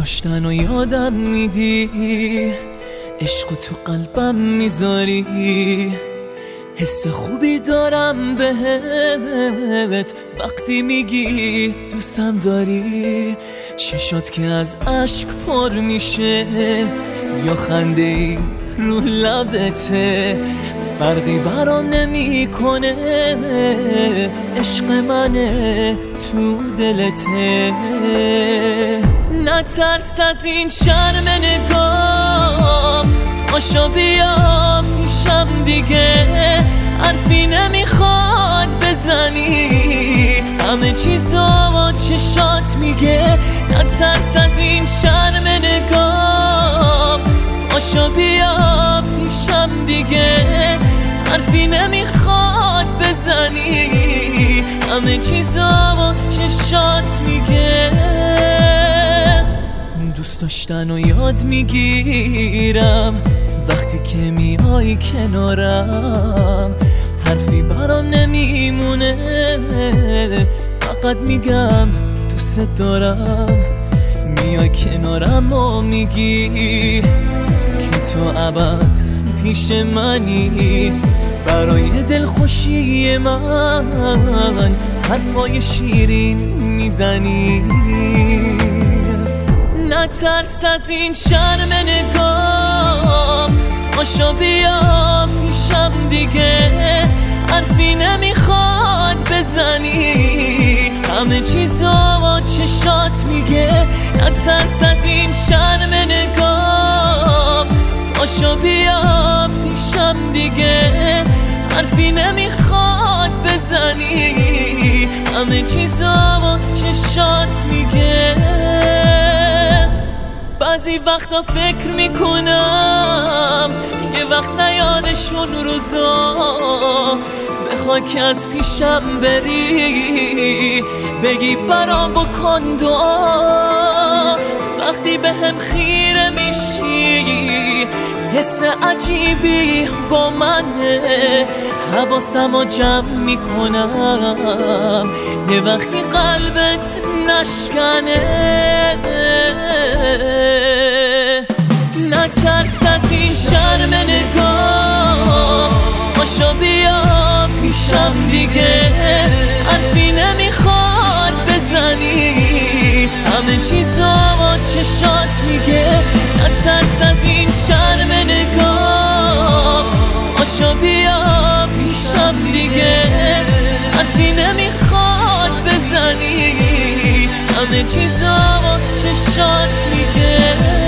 داشتن و یادم میدی، عشق تو قلبم میذاری، حس خوبی دارم بهت وقتی میگی دوستم داری. چشات که از اشک پر میشه یا خنده ای رو لبته، فرقی برام نمیکنه، عشق منه تو دلته. نترس از این شرم نگام، پاشو بیا پیشم دیگه، حرفی نمیخواد بزنی، همه چیزا چشات میگه. نترس از این شرم نگام، پاشو بیا پیشم دیگه، حرفی نمیخواد بزنی، همه چیزا چشات میگه. دوست داشتن و یاد میگیرم وقتی که میای کنارم، حرفی برام نمیمونه، فقط میگم دوست دارم. میای کنارم و میگی که تو ابد پیش منی، برای دلخوشی من حرفای شیرین میزنی. نترس از این شرم نگام، پاشو بیا پیشم دیگه، حرفی نمیخواد بزنی، همه چیزا چشات میگه. نترس از این شرم نگام، پاشو بیا پیشم دیگه، حرفی نمیخواد بزنی، همه چیزا چشات میگه. بعضی وقتا فکر میکنم یه وقت نیادشون روزا، بخوای که از پیشم بری، بگی برام بکن دعا. وقتی به هم خیره میشی حس عجیبی با منه، حواسمو جمع میکنم یه وقتی قلبت نشکنه. نترس از این شرم نگاه، پاشو بیا پیشم دیگه، حرفی نمیخواد بزنی، همه چیزا چشات میگه. نترس از این شرم نگاه، پاشو بیا پیشم دیگه، حرفی نمیخواد بزنی، همه چیزا چشات میگه.